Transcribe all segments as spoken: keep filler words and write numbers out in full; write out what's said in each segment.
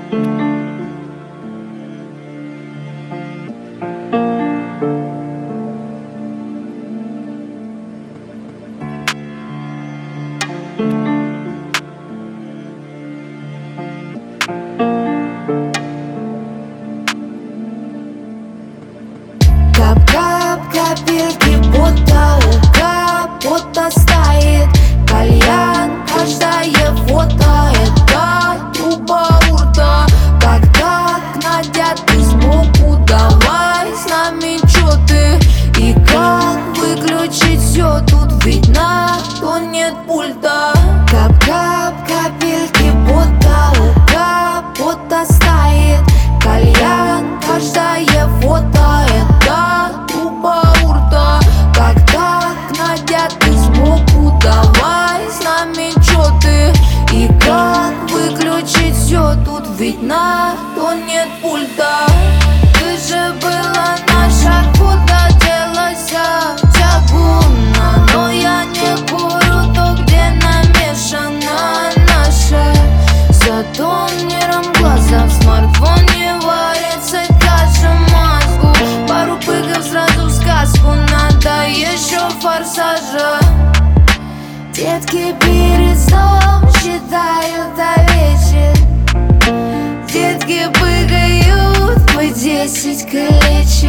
Кап-кап, капельки пота, у капота стоит кальян, каждое фото это труба у рта. Когда гнадят ты сбоку, давай с нами чё ты? И как выключить всё, тут ведь на то нет пульта. Кап-кап, капельки пота, у капота стоит кальян, каждое фото это труба у рта. Когда гнадят ты сбоку, давай с нами чё ты? И как выключить всё, тут ведь на то нет пульта. Ты же была наша, куда делась тягуна? Но я не курю то, где намешана наша. За тонером глаза в смартфоне варится каша мозгу. Пару пыгов сразу в сказку, надо еще форсажа. Детки перед сном считают овечек, детки пыгают по десять колечек.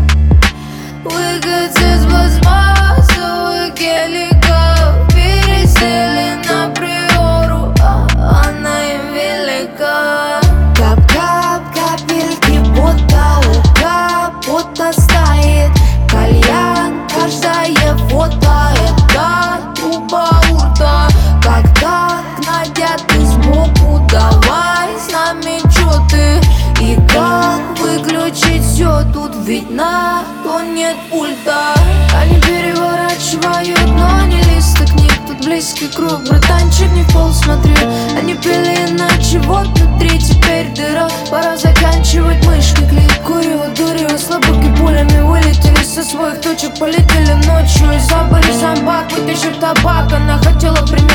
Выходцы с пластмассовых геликов пересели на приору, а она им велика. Кап-кап, капельки пота, у капота стоит кальян, каждое фото это труба у рта. Когда гнадят ты сбоку, давай с нами чё ты? И как выключить всё, тут ведь на то нет пульта. Они переворачивают, но не листы книг. Тут близкий круг, братанчик, не в пол смотри. Они пили иначе, вот внутри теперь дыра. Пора заканчивать мышкой клей. Курю, дурю, слабоки пулями вылетели со своих точек, полетели ночью и забыли собак. Вытащив табак, она хотела пример